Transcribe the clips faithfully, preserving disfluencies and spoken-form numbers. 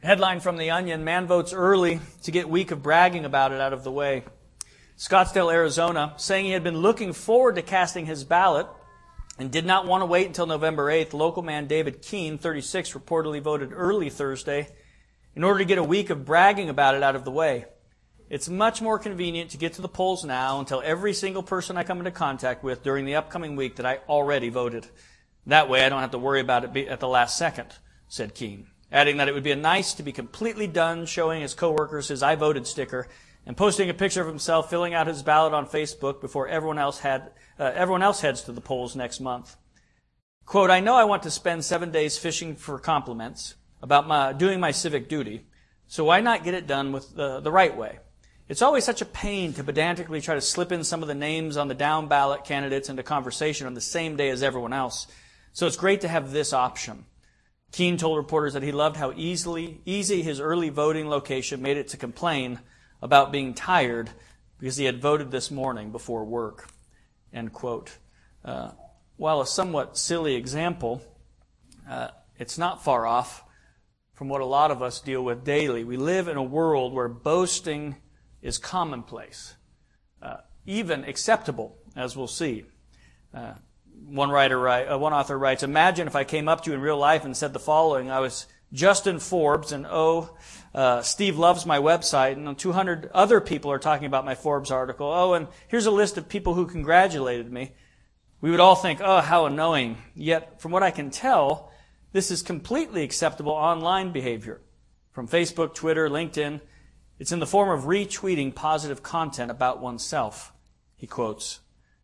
Headline from The Onion, man votes early to get week of bragging about it out of the way. Scottsdale, Arizona, saying he had been looking forward to casting his ballot and did not want to wait until November eighth, local man David Keene, thirty-six, reportedly voted early Thursday in order to get a week of bragging about it out of the way. It's much more convenient to get to the polls now and tell every single person I come into contact with during the upcoming week that I already voted. That way I don't have to worry about it at the last second, said Keene, adding that it would be nice to be completely done showing his coworkers his I voted sticker and posting a picture of himself filling out his ballot on Facebook before everyone else had uh, everyone else heads to the polls next month. Quote, I know I want to spend seven days fishing for compliments about my doing my civic duty, so why not get it done with the, the right way? It's always such a pain to pedantically try to slip in some of the names on the down ballot candidates into conversation on the same day as everyone else. So it's great to have this option. Keene told reporters that he loved how easily easy his early voting location made it to complain about being tired because he had voted this morning before work. End quote. Uh, while a somewhat silly example, uh, it's not far off from what a lot of us deal with daily. We live in a world where boasting is commonplace, uh, even acceptable, as we'll see. Uh, one writer, write, uh, one author writes, imagine if I came up to you in real life and said the following: I was Justin Forbes, and oh, uh, Steve loves my website, and two hundred other people are talking about my Forbes article. Oh, and here's a list of people who congratulated me. We would all think, oh, how annoying. Yet, from what I can tell, this is completely acceptable online behavior. From Facebook, Twitter, LinkedIn, it's in the form of retweeting positive content about oneself, he quotes.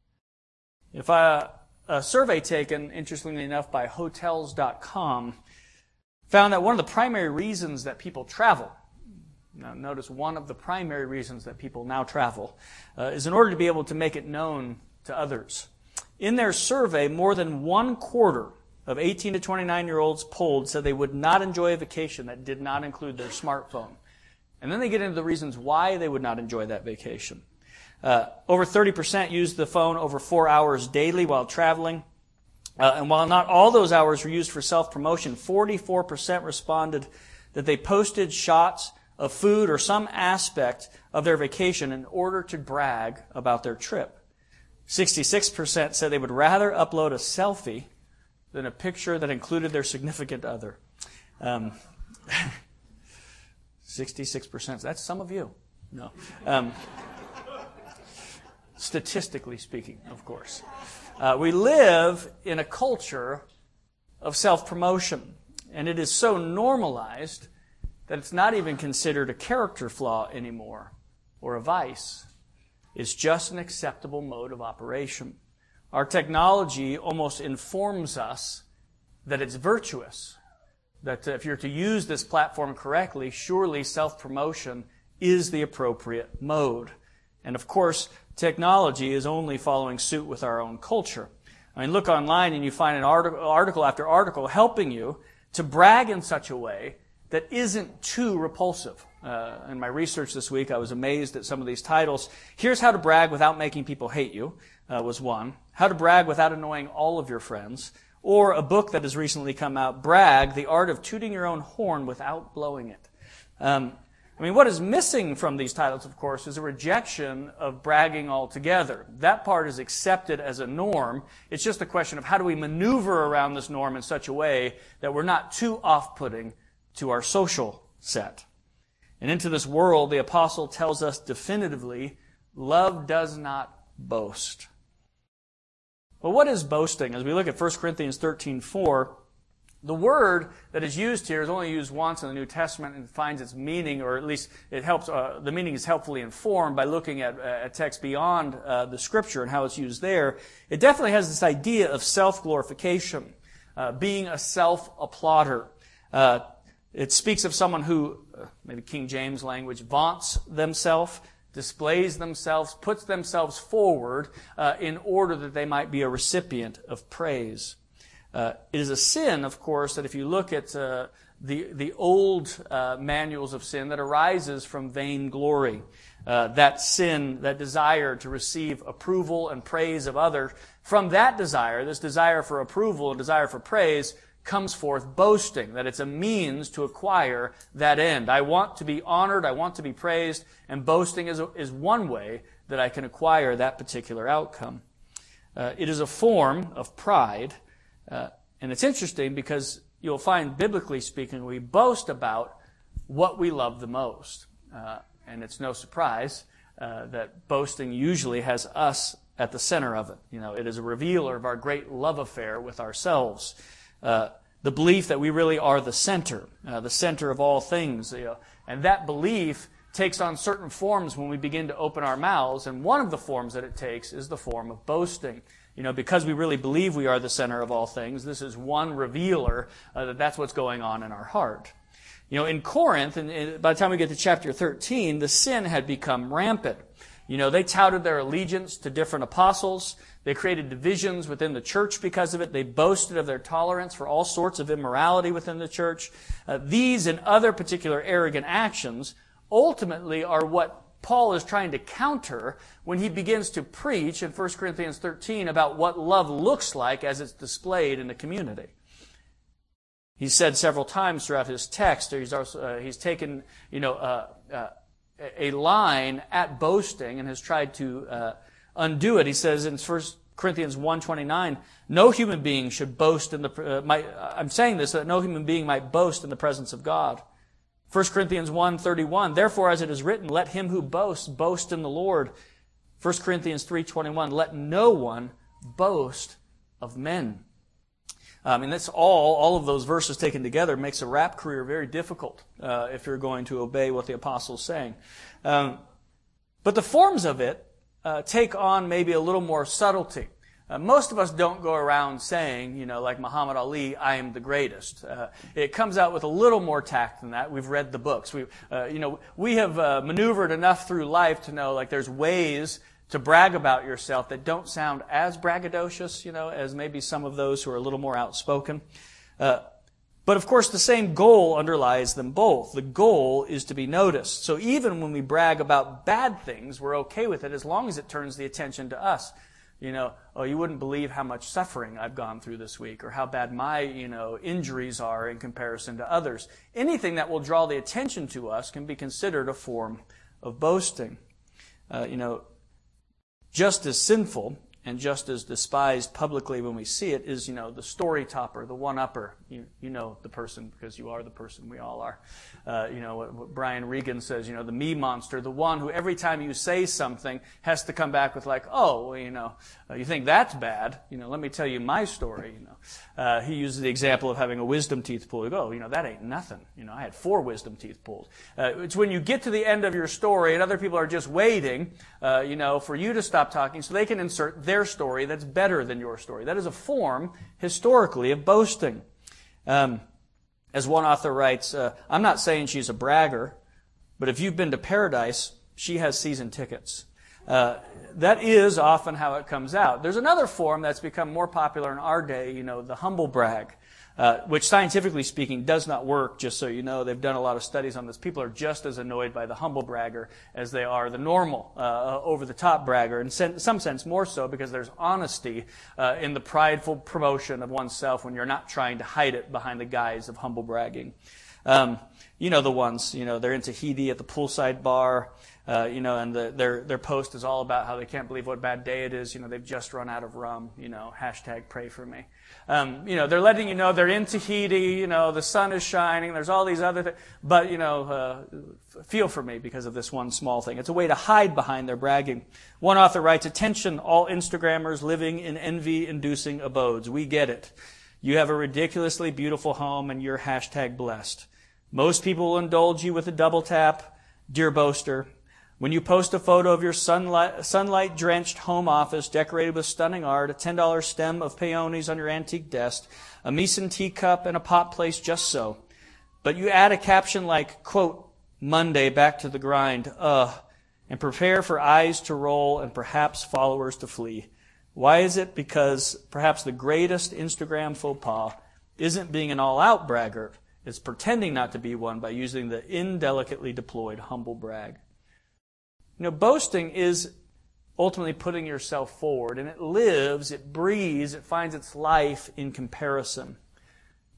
If I, a survey taken, interestingly enough, by Hotels dot com found that one of the primary reasons that people travel, now notice one of the primary reasons that people now travel, uh, is in order to be able to make it known to others. In their survey, more than one quarter of eighteen to twenty-nine-year-olds polled said they would not enjoy a vacation that did not include their smartphone. And then they get into the reasons why they would not enjoy that vacation. Uh, over thirty percent used the phone over four hours daily while traveling. Uh, and while not all those hours were used for self-promotion, forty-four percent responded that they posted shots of food or some aspect of their vacation in order to brag about their trip. sixty-six percent said they would rather upload a selfie than a picture that included their significant other. Um, sixty-six percent. That's some of you. No. Um, statistically speaking, of course. Uh, we live in a culture of self-promotion, and it is so normalized that it's not even considered a character flaw anymore or a vice. It's just an acceptable mode of operation. Our technology almost informs us that it's virtuous, that if you're to use this platform correctly, surely self-promotion is the appropriate mode. And of course, technology is only following suit with our own culture. I mean, look online and you find an article, article after article helping you to brag in such a way that isn't too repulsive. Uh, in my research this week, I was amazed at some of these titles. Here's how to brag without making people hate you, uh, was one. How to brag without annoying all of your friends. Or a book that has recently come out, Brag, The Art of Tooting Your Own Horn Without Blowing It. Um, I mean, what is missing from these titles, of course, is a rejection of bragging altogether. That part is accepted as a norm. It's just a question of how do we maneuver around this norm in such a way that we're not too off-putting to our social set. And into this world, the apostle tells us definitively, love does not boast. Well, what is boasting? As we look at First Corinthians thirteen four, the word that is used here is only used once in the New Testament and finds its meaning, or at least it helps. Uh, the meaning is helpfully informed by looking at a text beyond uh, the Scripture and how it's used there. It definitely has this idea of self-glorification, uh, being a self-applauder. Uh, it speaks of someone who, uh, maybe King James language, vaunts themselves, displays themselves, puts themselves forward uh, in order that they might be a recipient of praise. Uh, it is a sin, of course, that if you look at uh, the the old uh, manuals of sin, that arises from vainglory. Uh, that sin, that desire to receive approval and praise of others, from that desire, this desire for approval and desire for praise, comes forth boasting, that it's a means to acquire that end. I want to be honored, I want to be praised, and boasting is, a, is one way that I can acquire that particular outcome. Uh, it is a form of pride, uh, and it's interesting because you'll find, biblically speaking, we boast about what we love the most. Uh, and it's no surprise uh, that boasting usually has us at the center of it. You know, it is a revealer of our great love affair with ourselves. Uh, the belief that we really are the center, uh, the center of all things. You know, and that belief takes on certain forms when we begin to open our mouths, and one of the forms that it takes is the form of boasting. You know, because we really believe we are the center of all things, this is one revealer uh, that that's what's going on in our heart. You know, in Corinth, and, and by the time we get to chapter thirteen, the sin had become rampant. You know, they touted their allegiance to different apostles. They created divisions within the church because of it. They boasted of their tolerance for all sorts of immorality within the church. Uh, these and other particular arrogant actions ultimately are what Paul is trying to counter when he begins to preach in First Corinthians thirteen about what love looks like as it's displayed in the community. He's said several times throughout his text, he's also, uh, he's taken, you know, uh, uh, a line at boasting and has tried to uh, undo it. He says in First Corinthians one twenty-nine, no human being should boast in the, uh, might, I'm saying this, so that no human being might boast in the presence of God. First Corinthians one thirty-one, therefore as it is written, let him who boasts boast in the Lord. First Corinthians three twenty-one, let no one boast of men. I mean, that's all, all of those verses taken together makes a rap career very difficult uh, if you're going to obey what the apostle's saying. Um, but the forms of it uh, take on maybe a little more subtlety. Uh, most of us don't go around saying, you know, like Muhammad Ali, I am the greatest. Uh, it comes out with a little more tact than that. We've read the books. We, uh, you know, we have uh, maneuvered enough through life to know, like, there's ways to brag about yourself that don't sound as braggadocious, you know, as maybe some of those who are a little more outspoken. Uh, but of course, the same goal underlies them both. The goal is to be noticed. So even when we brag about bad things, we're okay with it as long as it turns the attention to us. You know, oh, you wouldn't believe how much suffering I've gone through this week, or how bad my, you know, injuries are in comparison to others. Anything that will draw the attention to us can be considered a form of boasting. Uh, you know, just as sinful and just as despised publicly when we see it is, you know, the story topper, the one-upper. You, you know the person because you are the person. We all are. Uh, you know, what, what Brian Regan says, you know, the me monster, the one who every time you say something has to come back with like, oh, well, you know, uh, you think that's bad. You know, let me tell you my story, you know. Uh, he uses the example of having a wisdom teeth pulled. You go, oh, you know, that ain't nothing. You know, I had four wisdom teeth pulled. Uh, it's when you get to the end of your story and other people are just waiting, uh, you know, for you to stop talking so they can insert their story that's better than your story. That is a form, historically, of boasting. Um, as one author writes, uh, I'm not saying she's a bragger, but if you've been to paradise, she has season tickets. Uh, that is often how it comes out. There's another form that's become more popular in our day, you know, the humble brag, uh, which scientifically speaking does not work, just so you know. They've done a lot of studies on this. People are just as annoyed by the humble bragger as they are the normal, uh, over-the-top bragger, in sen- some sense more so because there's honesty uh, in the prideful promotion of oneself when you're not trying to hide it behind the guise of humble bragging. Um, you know the ones, you know, they're in Tahiti at the poolside bar, uh, you know, and the, their their post is all about how they can't believe what bad day it is. You know, they've just run out of rum, you know, hashtag pray for me. Um, you know, they're letting you know they're in Tahiti, you know, the sun is shining, there's all these other things, but, you know, uh, feel for me because of this one small thing. It's a way to hide behind their bragging. One author writes, attention, all Instagrammers living in envy-inducing abodes. We get it. You have a ridiculously beautiful home and you're hashtag blessed. Most people will indulge you with a double tap. Dear boaster, when you post a photo of your sunlight, sunlight-drenched home office decorated with stunning art, a ten dollar stem of peonies on your antique desk, a Meeson teacup, and a pot placed just so, but you add a caption like, quote, Monday, back to the grind, ugh, and prepare for eyes to roll and perhaps followers to flee. Why is it? Because perhaps the greatest Instagram faux pas isn't being an all-out braggart. It's pretending not to be one by using the indelicately deployed humble brag. You know, boasting is ultimately putting yourself forward, and it lives, it breathes, it finds its life in comparison.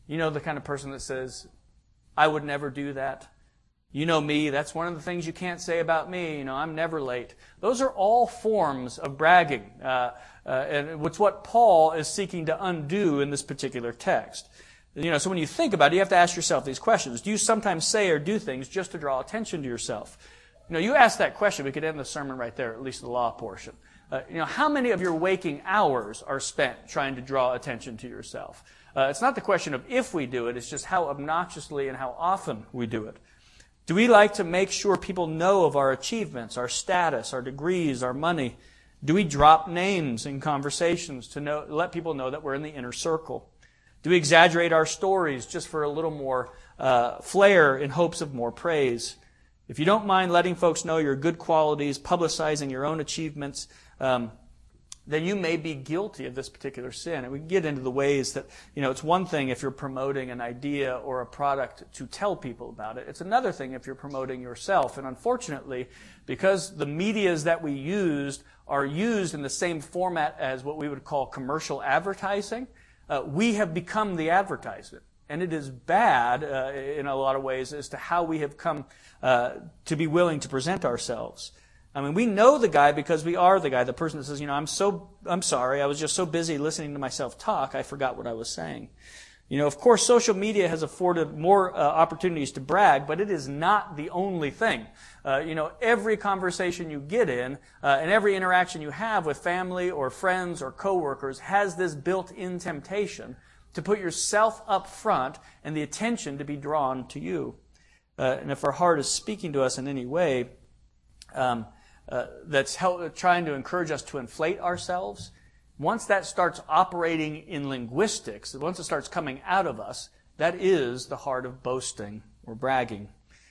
You know, the kind of person that says, I would never do that. You know me, that's one of the things you can't say about me. You know, I'm never late. Those are all forms of bragging. Uh, uh, and it's what Paul is seeking to undo in this particular text. You know, so when you think about it, you have to ask yourself these questions. Do you sometimes say or do things just to draw attention to yourself? You know, you ask that question, we could end the sermon right there, at least the law portion. Uh, you know, how many of your waking hours are spent trying to draw attention to yourself? Uh, it's not the question of if we do it, it's just how obnoxiously and how often we do it. Do we like to make sure people know of our achievements, our status, our degrees, our money? Do we drop names in conversations to know, let people know that we're in the inner circle? Do we exaggerate our stories just for a little more uh, flair in hopes of more praise? If you don't mind letting folks know your good qualities, publicizing your own achievements, um, then you may be guilty of this particular sin. And we can get into the ways that, you know, it's one thing if you're promoting an idea or a product to tell people about it. It's another thing if you're promoting yourself. And unfortunately, because the medias that we used are used in the same format as what we would call commercial advertising, uh, we have become the advertisement. And it is bad uh, in a lot of ways as to how we have come uh, to be willing to present ourselves. I mean, we know the guy because we are the guy, the person that says, you know, I'm so, I'm sorry, I was just so busy listening to myself talk, I forgot what I was saying. You know, of course, social media has afforded more uh, opportunities to brag, but it is not the only thing. Uh, you know, every conversation you get in uh, and every interaction you have with family or friends or coworkers has this built-in temptation to put yourself up front and the attention to be drawn to you. Uh, and if our heart is speaking to us in any way, um, Uh, that's help, trying to encourage us to inflate ourselves, once that starts operating in linguistics, once it starts coming out of us, that is the heart of boasting or bragging.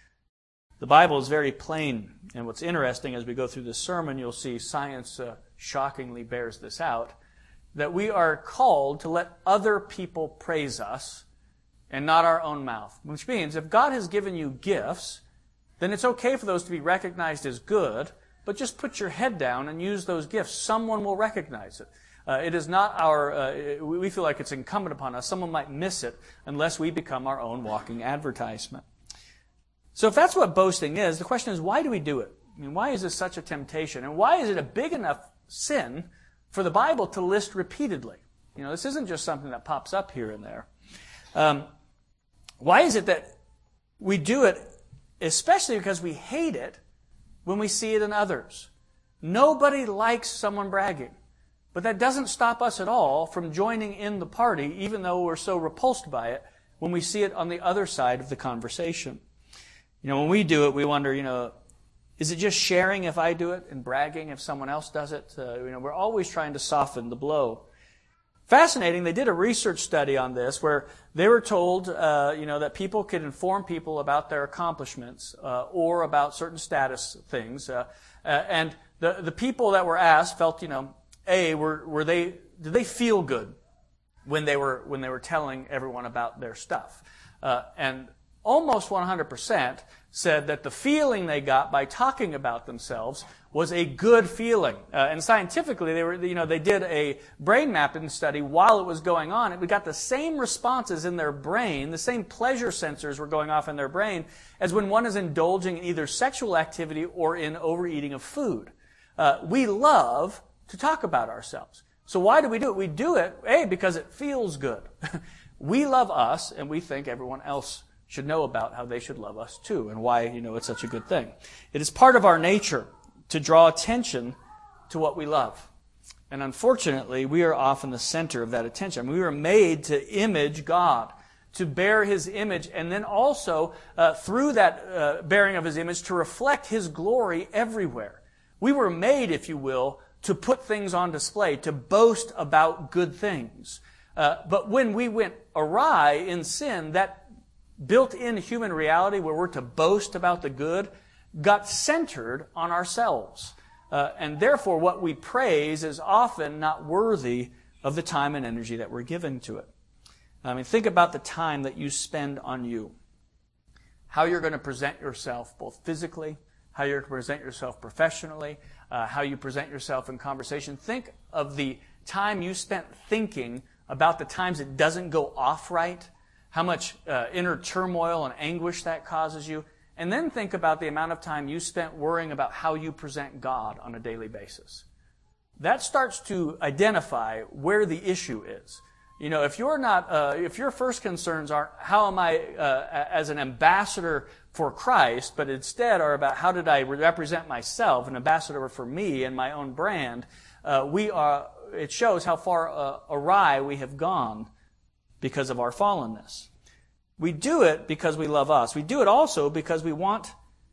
The Bible is very plain, and what's interesting as we go through this sermon, you'll see science uh, shockingly bears this out, that we are called to let other people praise us and not our own mouth. Which means if God has given you gifts, then it's okay for those to be recognized as good, but just put your head down and use those gifts. Someone will recognize it. Uh, it is not our, uh, we feel like it's incumbent upon us. Someone might miss it unless we become our own walking advertisement. So if that's what boasting is, the question is, why do we do it? I mean, why is this such a temptation? And why is it a big enough sin for the Bible to list repeatedly? You know, this isn't just something that pops up here and there. Um, why is it that we do it, especially because we hate it, when we see it in others? Nobody likes someone bragging. But that doesn't stop us at all from joining in the party, even though we're so repulsed by it, when we see it on the other side of the conversation. You know, when we do it, we wonder, you know, is it just sharing if I do it and bragging if someone else does it? Uh, you know, we're always trying to soften the blow. Fascinating, they did a research study on this where they were told, uh, you know, that people could inform people about their accomplishments uh, or about certain status things. Uh, uh, and the the people that were asked felt, you know, A, were were they did they feel good when they were when they were telling everyone about their stuff? Uh, and almost one hundred percent said that the feeling they got by talking about themselves was a good feeling. Uh, and scientifically, they were, you know, they did a brain mapping study while it was going on, and we got the same responses in their brain, the same pleasure sensors were going off in their brain as when one is indulging in either sexual activity or in overeating of food. Uh, we love to talk about ourselves. So why do we do it? We do it, A, because it feels good. We love us, and we think everyone else should know about how they should love us too, and why, you know, it's such a good thing. It is part of our nature to draw attention to what we love. And unfortunately, we are often the center of that attention. We were made to image God, to bear His image, and then also, uh, through that uh, bearing of His image, to reflect His glory everywhere. We were made, if you will, to put things on display, to boast about good things. Uh, but when we went awry in sin, that built-in human reality where we're to boast about the good got centered on ourselves. Uh, and therefore, what we praise is often not worthy of the time and energy that we're giving to it. I mean, think about the time that you spend on you. How you're going to present yourself both physically, how you're going to present yourself professionally, uh, how you present yourself in conversation. Think of the time you spent thinking about the times it doesn't go off right, how much uh, inner turmoil and anguish that causes you. And then think about the amount of time you spent worrying about how you present God on a daily basis. That starts to identify where the issue is. You know, if you're not, uh, if your first concerns aren't how am I uh, as an ambassador for Christ, but instead are about how did I represent myself, an ambassador for me and my own brand, uh, we are. It shows how far uh, awry we have gone because of our fallenness. We do it because we love us. We do it also because we want,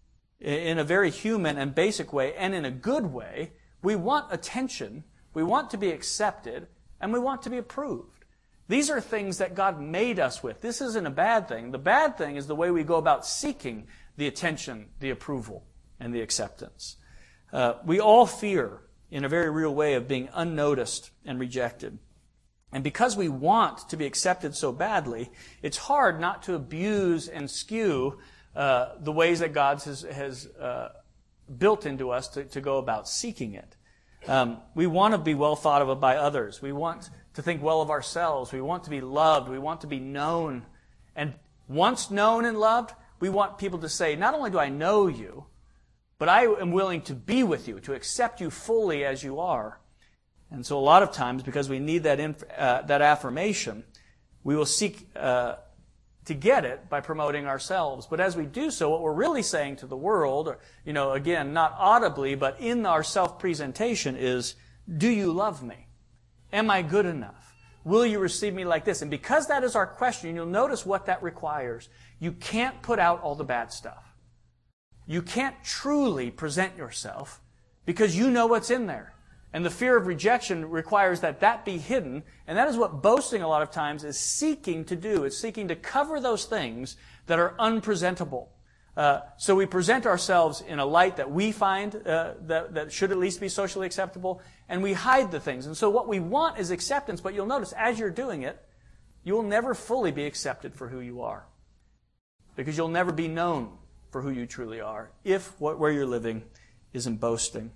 in a very human and basic way, and in a good way, we want attention, we want to be accepted, and we want to be approved. These are things that God made us with. This isn't a bad thing. The bad thing is the way we go about seeking the attention, the approval, and the acceptance. Uh, we all fear, in a very real way, of being unnoticed and rejected. And because we want to be accepted so badly, it's hard not to abuse and skew uh, the ways that God has, has uh, built into us to, to go about seeking it. Um, we want to be well thought of by others. We want to think well of ourselves. We want to be loved. We want to be known. And once known and loved, we want people to say, not only do I know you, but I am willing to be with you, to accept you fully as you are. And so a lot of times, because we need that inf- uh, that affirmation, we will seek uh, to get it by promoting ourselves. But as we do so, what we're really saying to the world, or, you know, again, not audibly, but in our self-presentation is, do you love me? Am I good enough? Will you receive me like this? And because that is our question, you'll notice what that requires. You can't put out all the bad stuff. You can't truly present yourself because you know what's in there. And the fear of rejection requires that that be hidden. And that is what boasting a lot of times is seeking to do. It's seeking to cover those things that are unpresentable. Uh, so we present ourselves in a light that we find uh, that, that should at least be socially acceptable. And we hide the things. And so what we want is acceptance. But you'll notice as you're doing it, you will never fully be accepted for who you are. Because you'll never be known for who you truly are if what, where you're living isn't boasting.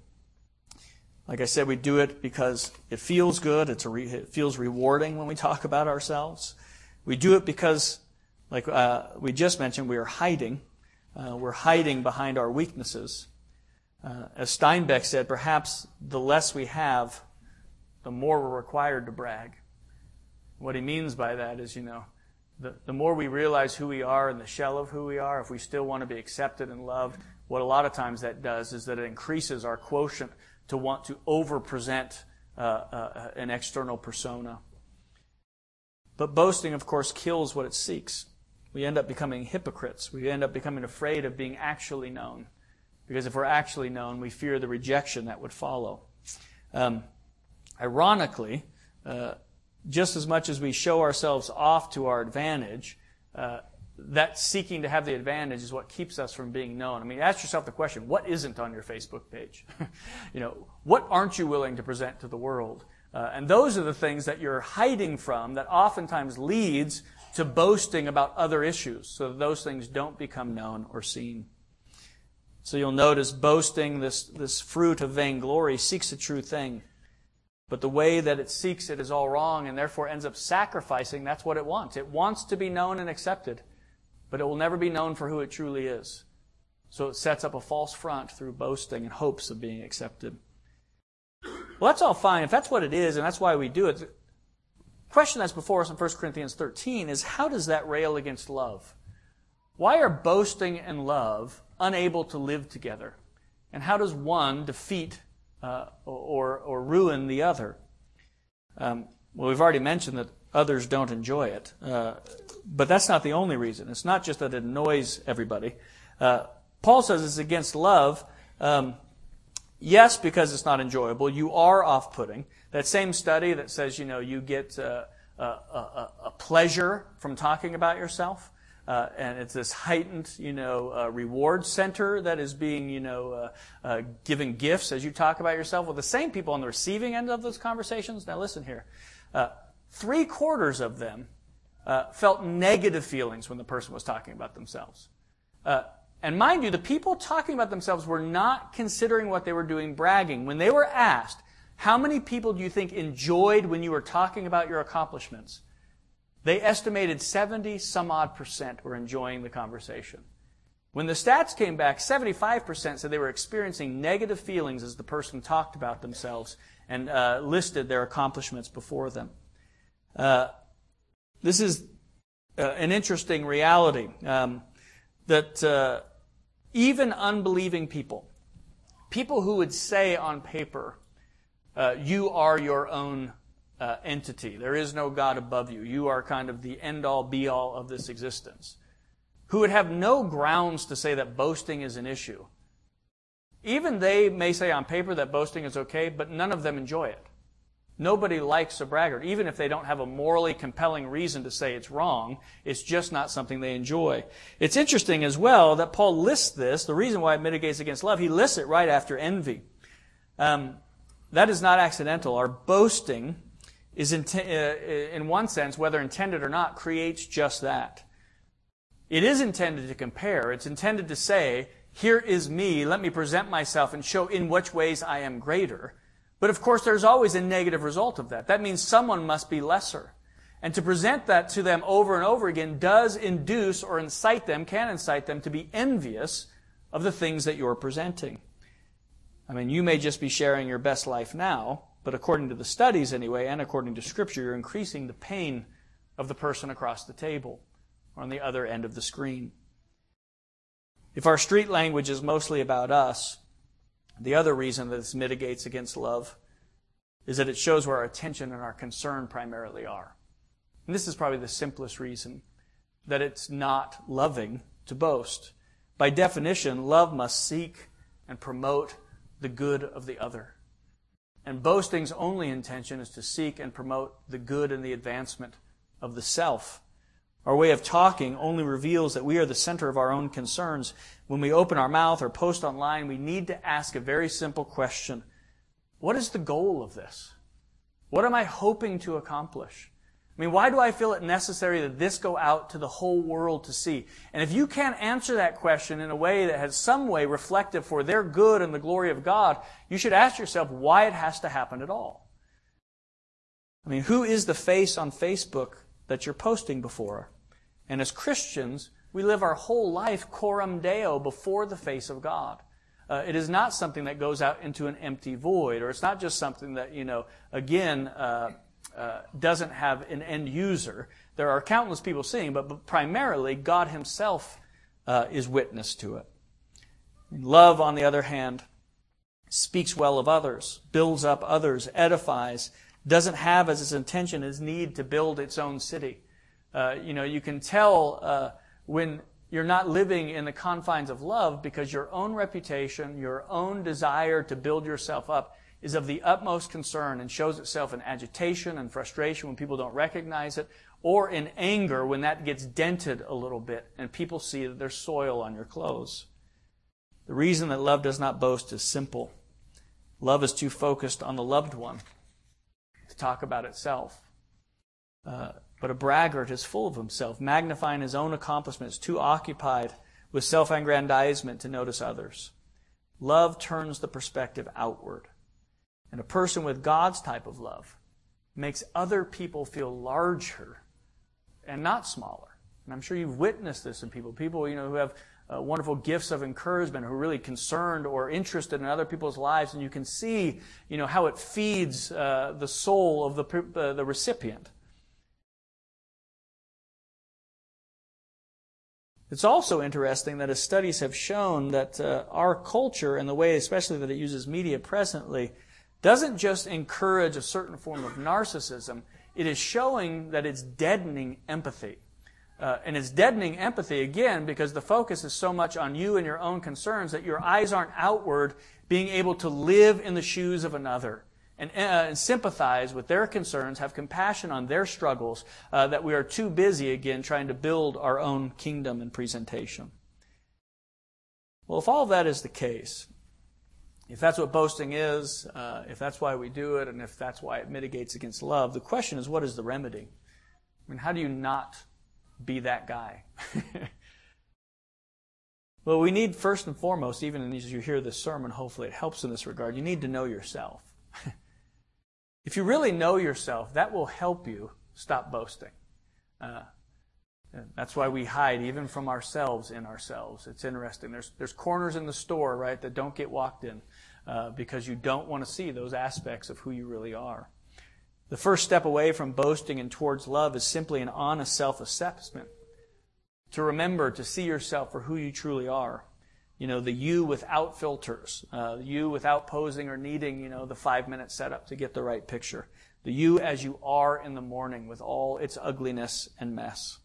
Like I said, we do it because it feels good. It's a re- it feels rewarding when we talk about ourselves. We do it because, like uh, we just mentioned, we are hiding. Uh, we're hiding behind our weaknesses. Uh, as Steinbeck said, perhaps the less we have, the more we're required to brag. What he means by that is, you know, the, the more we realize who we are in the shell of who we are, if we still want to be accepted and loved, what a lot of times that does is that it increases our quotient to want to over-present uh, uh, an external persona. But boasting, of course, kills what it seeks. We end up becoming hypocrites. We end up becoming afraid of being actually known. Because if we're actually known, we fear the rejection that would follow. Um, ironically, uh, just as much as we show ourselves off to our advantage, uh, that seeking to have the advantage is what keeps us from being known. I mean, ask yourself the question, what isn't on your Facebook page? You know, what aren't you willing to present to the world? Uh, and those are the things that you're hiding from that oftentimes leads to boasting about other issues so that those things don't become known or seen. So you'll notice boasting, this, this fruit of vainglory, seeks a true thing. But the way that it seeks it is all wrong and therefore ends up sacrificing, that's what it wants. It wants to be known and accepted. But it will never be known for who it truly is. So it sets up a false front through boasting in hopes of being accepted. Well, that's all fine. If that's what it is, and that's why we do it, the question that's before us in First Corinthians thirteen is, how does that rail against love? Why are boasting and love unable to live together? And how does one defeat uh, or, or ruin the other? Um, well, we've already mentioned that others don't enjoy it. Uh, but that's not the only reason. It's not just that it annoys everybody. Uh, Paul says it's against love. Um, yes, because it's not enjoyable. You are off-putting. That same study that says, you know, you get uh, a, a, a pleasure from talking about yourself. Uh, and it's this heightened, you know, uh, reward center that is being, you know, uh, uh, given gifts as you talk about yourself. Well, the same people on the receiving end of those conversations. Now, listen here. Uh, three quarters of them uh, felt negative feelings when the person was talking about themselves. Uh, and mind you, the people talking about themselves were not considering what they were doing bragging. When they were asked, how many people do you think enjoyed when you were talking about your accomplishments? They estimated seventy some odd percent were enjoying the conversation. When the stats came back, seventy-five percent said they were experiencing negative feelings as the person talked about themselves and uh, listed their accomplishments before them. Uh, this is uh, an interesting reality um, that uh, even unbelieving people, people who would say on paper, uh, you are your own uh, entity. There is no God above you. You are kind of the end-all, be-all of this existence. Who would have no grounds to say that boasting is an issue. Even they may say on paper that boasting is okay, but none of them enjoy it. Nobody likes a braggart, even if they don't have a morally compelling reason to say it's wrong. It's just not something they enjoy. It's interesting as well that Paul lists this, the reason why it mitigates against love, he lists it right after envy. Um, that is not accidental. Our boasting is, in, uh, in one sense, whether intended or not, creates just that. It is intended to compare. It's intended to say, here is me, let me present myself and show in which ways I am greater. But of course, there's always a negative result of that. That means someone must be lesser. And to present that to them over and over again does induce or incite them, can incite them to be envious of the things that you're presenting. I mean, you may just be sharing your best life now, but according to the studies anyway, and according to Scripture, you're increasing the pain of the person across the table or on the other end of the screen. If our street language is mostly about us, the other reason that this mitigates against love is that it shows where our attention and our concern primarily are. And this is probably the simplest reason that it's not loving to boast. By definition, love must seek and promote the good of the other. And boasting's only intention is to seek and promote the good and the advancement of the self. Our way of talking only reveals that we are the center of our own concerns. When we open our mouth or post online, we need to ask a very simple question. What is the goal of this? What am I hoping to accomplish? I mean, why do I feel it necessary that this go out to the whole world to see? And if you can't answer that question in a way that has some way reflective for their good and the glory of God, you should ask yourself why it has to happen at all. I mean, who is the face on Facebook that you're posting before? And as Christians, we live our whole life coram Deo, before the face of God. Uh, it is not something that goes out into an empty void, or it's not just something that, you know, again, uh, uh, doesn't have an end user. There are countless people seeing, but, but primarily God Himself uh, is witness to it. Love, on the other hand, speaks well of others, builds up others, edifies, doesn't have as its intention, its need to build its own city. Uh, you know, you can tell uh, when you're not living in the confines of love because your own reputation, your own desire to build yourself up is of the utmost concern and shows itself in agitation and frustration when people don't recognize it, or in anger when that gets dented a little bit and people see that there's soil on your clothes. The reason that love does not boast is simple. Love is too focused on the loved one to talk about itself. Uh, But a braggart is full of himself, magnifying his own accomplishments, too occupied with self-aggrandizement to notice others. Love turns the perspective outward. And a person with God's type of love makes other people feel larger and not smaller. And I'm sure you've witnessed this in people. People, you know, who have uh, wonderful gifts of encouragement, who are really concerned or interested in other people's lives, and you can see, you know, how it feeds uh, the soul of the uh, the recipient. It's also interesting that as studies have shown that uh, our culture and the way especially that it uses media presently doesn't just encourage a certain form of narcissism, it is showing that it's deadening empathy. Uh, and it's deadening empathy, again, because the focus is so much on you and your own concerns that your eyes aren't outward, being able to live in the shoes of another. And, uh, and sympathize with their concerns, have compassion on their struggles, uh, that we are too busy, again, trying to build our own kingdom and presentation. Well, if all of that is the case, if that's what boasting is, uh, if that's why we do it, and if that's why it mitigates against love, the question is, what is the remedy? I mean, how do you not be that guy? Well, we need, first and foremost, even as you hear this sermon, hopefully it helps in this regard, you need to know yourself. If you really know yourself, that will help you stop boasting. Uh, that's why we hide even from ourselves in ourselves. It's interesting. There's there's corners in the store, right, that don't get walked in uh, because you don't want to see those aspects of who you really are. The first step away from boasting and towards love is simply an honest self-assessment. To remember to see yourself for who you truly are. You know, the you without filters. Uh, you without posing or needing, you know, the five-minute setup to get the right picture. The you as you are in the morning with all its ugliness and mess.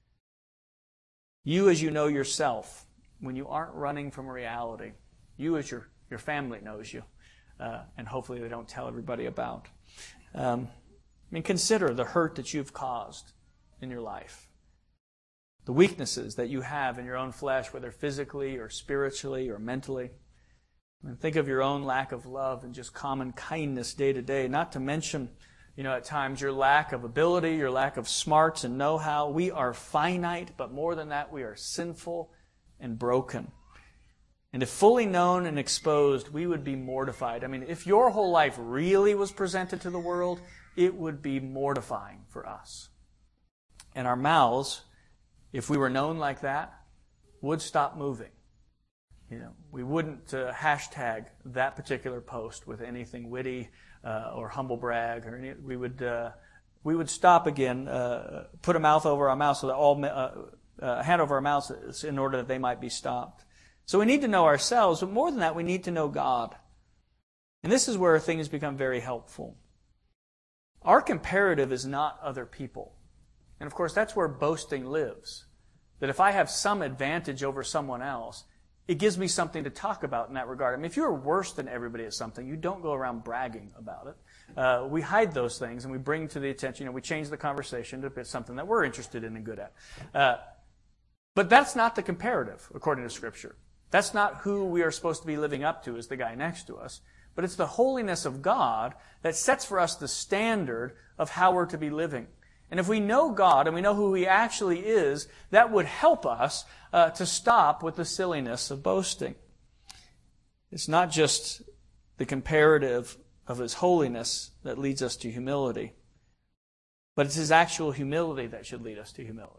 You as you know yourself when you aren't running from reality. You as your, your family knows you. Uh, and hopefully they don't tell everybody about. Um, I mean, consider the hurt that you've caused in your life. The weaknesses that you have in your own flesh, whether physically or spiritually or mentally. And think of your own lack of love and just common kindness day to day. Not to mention, you know, at times your lack of ability, your lack of smarts and know-how. We are finite, but more than that, we are sinful and broken. And if fully known and exposed, we would be mortified. I mean, if your whole life really was presented to the world, it would be mortifying for us. And our mouths, if we were known like that, would stop moving. You know, we wouldn't uh, hashtag that particular post with anything witty uh, or humble brag, or any, we would uh, we would stop again, uh, put a mouth over our mouth so that all uh, uh, hand over our mouths in order that they might be stopped. So we need to know ourselves, but more than that, we need to know God. And this is where things become very helpful. Our comparative is not other people. And of course, that's where boasting lives. That if I have some advantage over someone else, it gives me something to talk about in that regard. I mean, if you're worse than everybody at something, you don't go around bragging about it. Uh, we hide those things and we bring to the attention, you know, we change the conversation to something that we're interested in and good at. Uh, but that's not the comparative, according to Scripture. That's not who we are supposed to be living up to as the guy next to us. But it's the holiness of God that sets for us the standard of how we're to be living. And if we know God and we know who He actually is, that would help us uh, to stop with the silliness of boasting. It's not just the comparative of His holiness that leads us to humility, but it's His actual humility that should lead us to humility.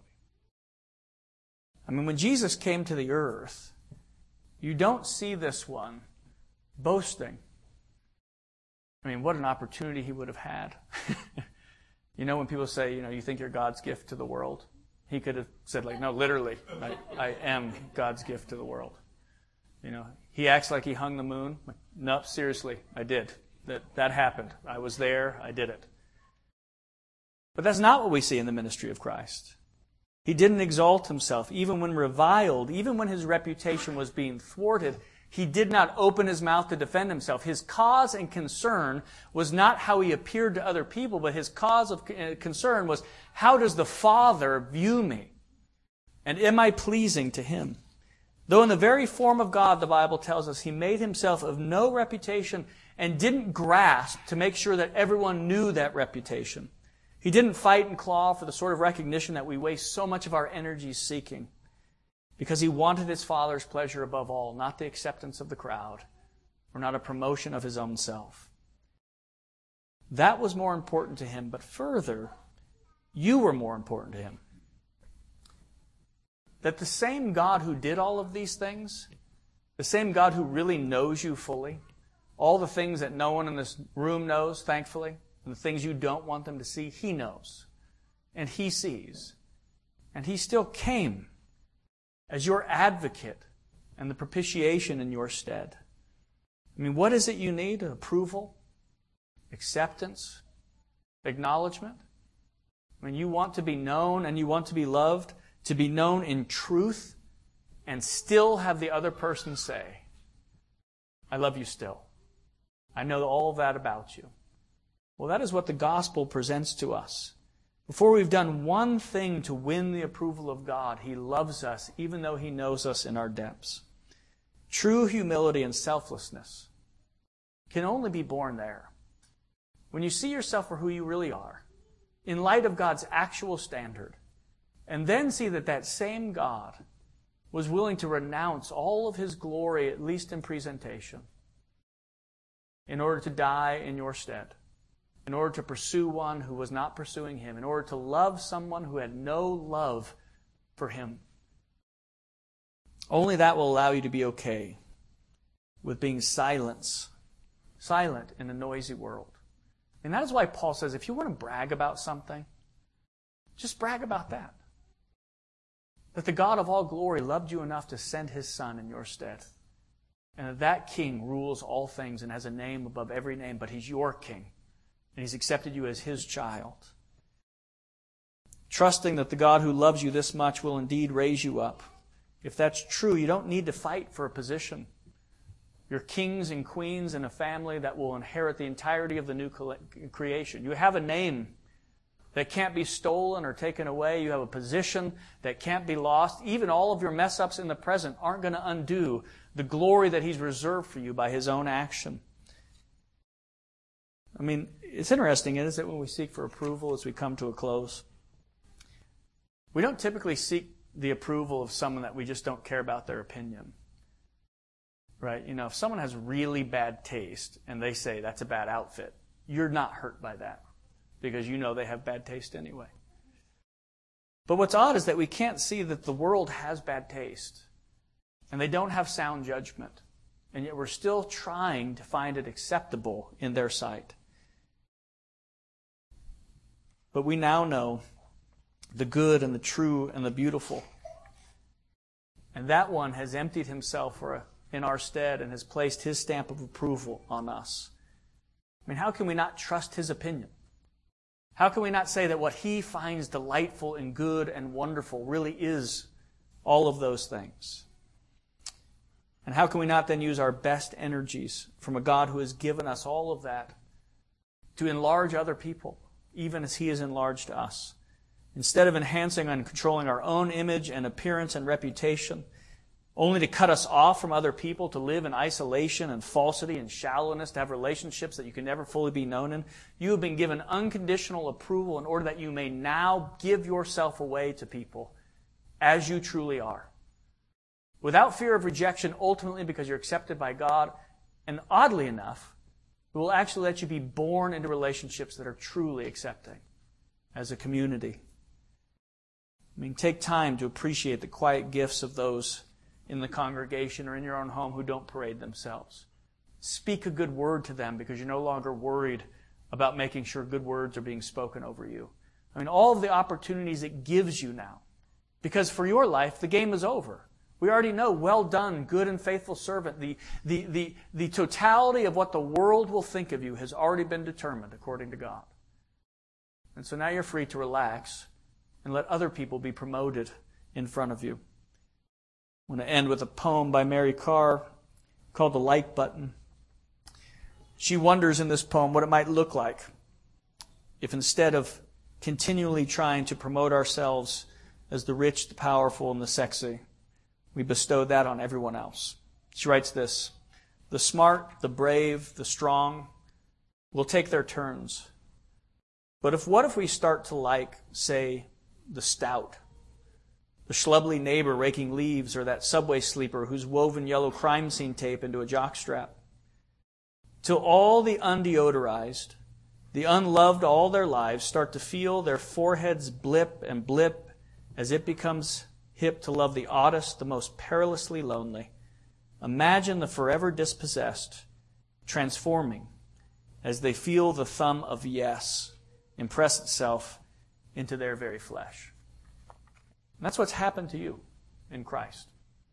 I mean, when Jesus came to the earth, you don't see this one boasting. I mean, what an opportunity He would have had. You know, when people say, you know, you think you're God's gift to the world, He could have said, like, no, literally, I, I am God's gift to the world. You know, He acts like He hung the moon. No, seriously, I did. That that happened. I was there. I did it. But that's not what we see in the ministry of Christ. He didn't exalt Himself, even when reviled, even when His reputation was being thwarted. He did not open His mouth to defend Himself. His cause and concern was not how He appeared to other people, but His cause of concern was, how does the Father view me? And am I pleasing to Him? Though in the very form of God, the Bible tells us, He made Himself of no reputation and didn't grasp to make sure that everyone knew that reputation. He didn't fight and claw for the sort of recognition that we waste so much of our energies seeking. Because He wanted His Father's pleasure above all, not the acceptance of the crowd, or not a promotion of His own self. That was more important to Him, but further, you were more important to Him. That the same God who did all of these things, the same God who really knows you fully, all the things that no one in this room knows, thankfully, and the things you don't want them to see, He knows. And He sees. And He still came as your advocate and the propitiation in your stead. I mean, what is it you need? Approval? Acceptance? Acknowledgement? I mean, you want to be known and you want to be loved, to be known in truth, and still have the other person say, I love you still. I know all of that about you. Well, that is what the gospel presents to us. Before we've done one thing to win the approval of God, He loves us even though He knows us in our depths. True humility and selflessness can only be born there. When you see yourself for who you really are, in light of God's actual standard, and then see that that same God was willing to renounce all of His glory, at least in presentation, in order to die in your stead. in order to pursue one who was not pursuing him, in order to love someone who had no love for him. Only that will allow you to be okay with being silence, silent in a noisy world. And that is why Paul says, if you want to brag about something, just brag about that. That the God of all glory loved you enough to send His Son in your stead. And that that King rules all things and has a name above every name, but He's your King. And He's accepted you as His child. Trusting that the God who loves you this much will indeed raise you up. If that's true, you don't need to fight for a position. You're kings and queens in a family that will inherit the entirety of the new creation. You have a name that can't be stolen or taken away. You have a position that can't be lost. Even all of your mess-ups in the present aren't going to undo the glory that He's reserved for you by His own action. I mean, it's interesting, isn't it, when we seek for approval as we come to a close? We don't typically seek the approval of someone that we just don't care about their opinion. Right? You know, if someone has really bad taste and they say that's a bad outfit, you're not hurt by that because you know they have bad taste anyway. But what's odd is that we can't see that the world has bad taste and they don't have sound judgment, and yet we're still trying to find it acceptable in their sight. But we now know the good and the true and the beautiful. And that one has emptied himself for a, in our stead and has placed His stamp of approval on us. I mean, how can we not trust His opinion? How can we not say that what He finds delightful and good and wonderful really is all of those things? And how can we not then use our best energies from a God who has given us all of that to enlarge other people, even as He has enlarged us? Instead of enhancing and controlling our own image and appearance and reputation, only to cut us off from other people, to live in isolation and falsity and shallowness, to have relationships that you can never fully be known in, you have been given unconditional approval in order that you may now give yourself away to people as you truly are. Without fear of rejection, ultimately because you're accepted by God, and oddly enough, it will actually let you be born into relationships that are truly accepting as a community. I mean, take time to appreciate the quiet gifts of those in the congregation or in your own home who don't parade themselves. Speak a good word to them because you're no longer worried about making sure good words are being spoken over you. I mean, all of the opportunities it gives you now. Because for your life, the game is over. We already know, well done, good and faithful servant. The, the, the, the totality of what the world will think of you has already been determined according to God. And so now you're free to relax and let other people be promoted in front of you. I want to end with a poem by Mary Karr called The Like Button. She wonders in this poem what it might look like if instead of continually trying to promote ourselves as the rich, the powerful, and the sexy, we bestow that on everyone else. She writes this: the smart, the brave, the strong will take their turns. But if what if we start to like, say, the stout, the schlubbly neighbor raking leaves, or that subway sleeper who's woven yellow crime scene tape into a jockstrap? Till all the undeodorized, the unloved all their lives, start to feel their foreheads blip and blip as it becomes hip to love the oddest, the most perilously lonely. Imagine the forever dispossessed transforming as they feel the thumb of yes impress itself into their very flesh. And that's what's happened to you in Christ.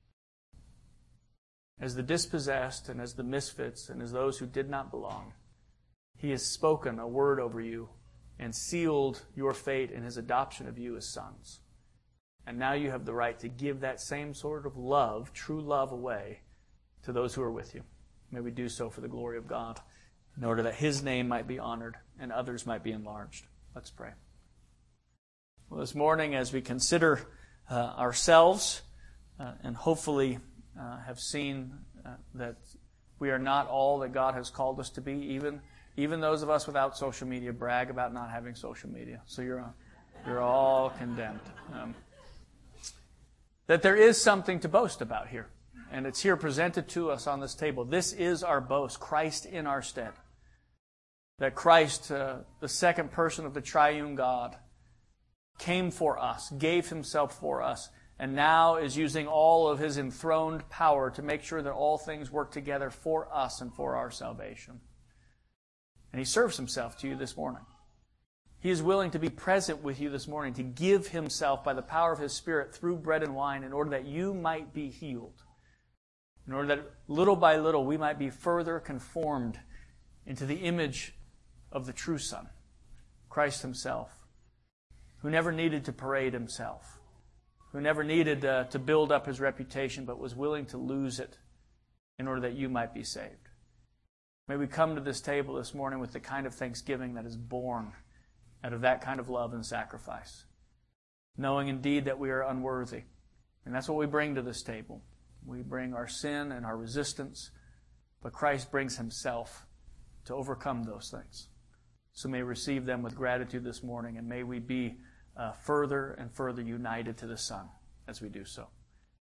As the dispossessed and as the misfits and as those who did not belong, He has spoken a word over you and sealed your fate in His adoption of you as sons. And now you have the right to give that same sort of love, true love, away to those who are with you. May we do so for the glory of God, in order that His name might be honored and others might be enlarged. Let's pray. Well, this morning, as we consider uh, ourselves uh, and hopefully uh, have seen uh, that we are not all that God has called us to be, even even those of us without social media brag about not having social media. So you're uh, you're all condemned. Um, that there is something to boast about here. And it's here presented to us on this table. This is our boast, Christ in our stead. that Christ, uh, the second person of the triune God, came for us, gave himself for us, and now is using all of his enthroned power to make sure that all things work together for us and for our salvation. And he serves himself to you this morning. He is willing to be present with you this morning, to give himself by the power of his Spirit through bread and wine in order that you might be healed, in order that little by little we might be further conformed into the image of the true Son, Christ himself, who never needed to parade himself, who never needed uh, to build up his reputation, but was willing to lose it in order that you might be saved. May we come to this table this morning with the kind of thanksgiving that is born out of that kind of love and sacrifice, knowing indeed that we are unworthy. And that's what we bring to this table. We bring our sin and our resistance, but Christ brings himself to overcome those things. So may we receive them with gratitude this morning, and may we be uh, further and further united to the Son as we do so.